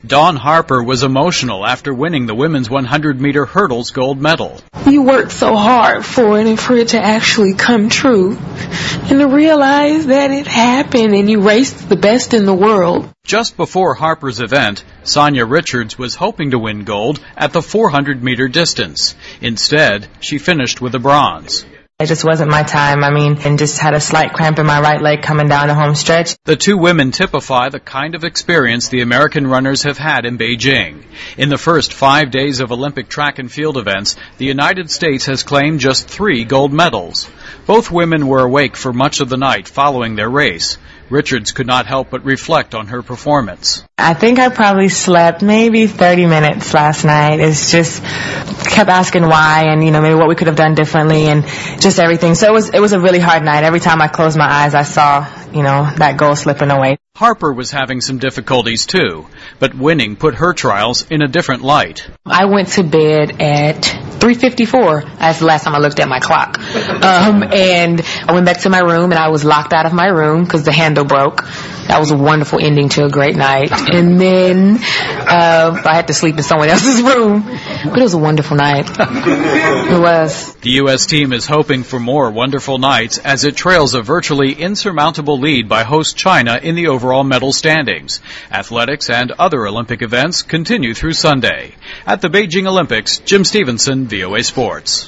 Dawn Harper was emotional after winning the women's 100-meter hurdles gold medal. You worked so hard for it and for it to actually come true. And to realize that it happened and you raced the best in the world. Just before Harper's event, Sonia Richards was hoping to win gold at the 400-meter distance. Instead, she finished with a bronze. It just wasn't my time, and just had a slight cramp in my right leg coming down the home stretch. The two women typify the kind of experience the American runners have had in Beijing. In the first 5 days of Olympic track and field events, the United States has claimed just 3 gold medals. Both women were awake for much of the night following their race. Richards could not help but reflect on her performance. I think I probably slept maybe 30 minutes last night. It's just kept asking why and, maybe what we could have done differently and just everything. So it was a really hard night. Every time I closed my eyes, I saw, that goal slipping away. Harper was having some difficulties too, but winning put her trials in a different light. I went to bed at 3:54. That's the last time I looked at my clock. And I went back to my room and I was locked out of my room because the handle broke. That was a wonderful ending to a great night. And then I had to sleep in someone else's room. But it was a wonderful night. It was. The U.S. team is hoping for more wonderful nights as it trails a virtually insurmountable lead by host China in the overall medal standings. Athletics and other Olympic events continue through Sunday. At the Beijing Olympics, Jim Stevenson, VOA Sports.